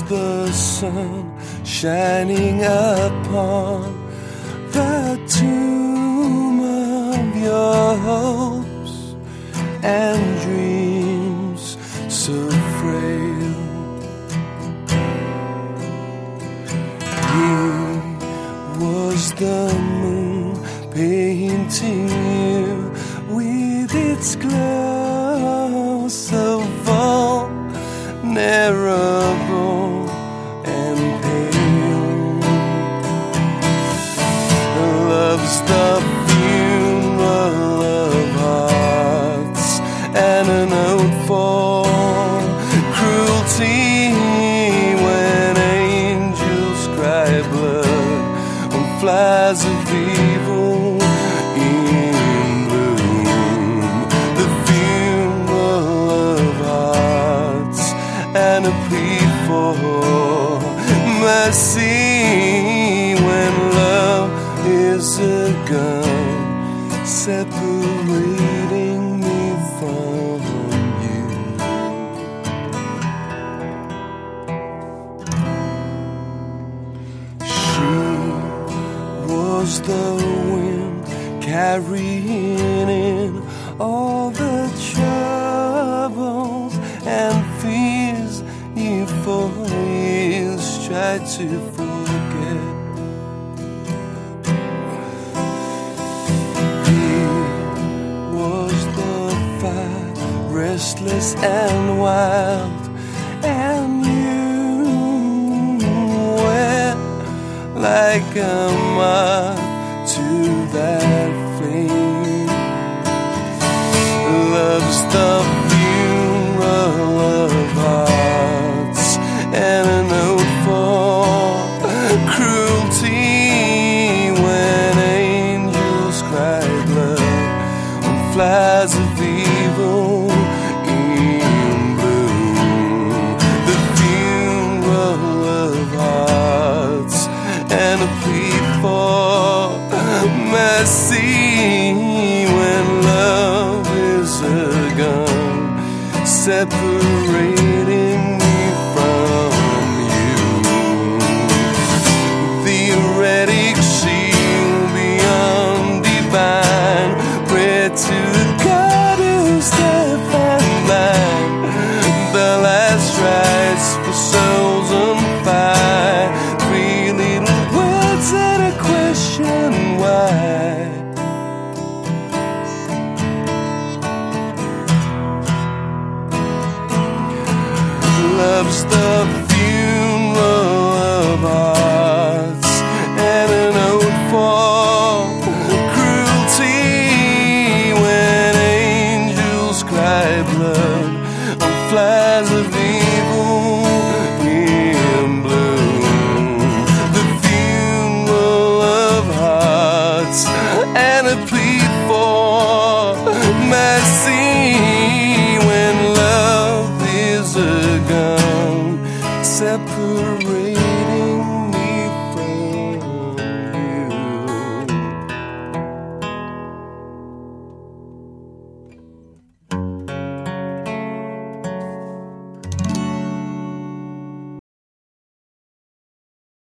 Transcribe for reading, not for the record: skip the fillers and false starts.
the sun shining upon the tomb of your hopes and dreams so frail. Here was the moon painting you with its glow so vulnerable and pale. Love's the funeral of hearts and a note for cruelty when angels cry blood on flies of evil in bloom. The funeral of hearts and a plea for mercy when love is a gun separating me from you. She was the wind carrying in all the troubles and fears you for years tried to forget. Restless and wild, and you went like a moth to that flame. Love's the funeral of hearts and a note for cruelty when angels cry blood on flies of evil. Mercy when love is a gun separating me from you. The erratic shield beyond divine, pray to God who's deaf and blind. The last rites for souls on fire, 3 little words and a question why. Love's the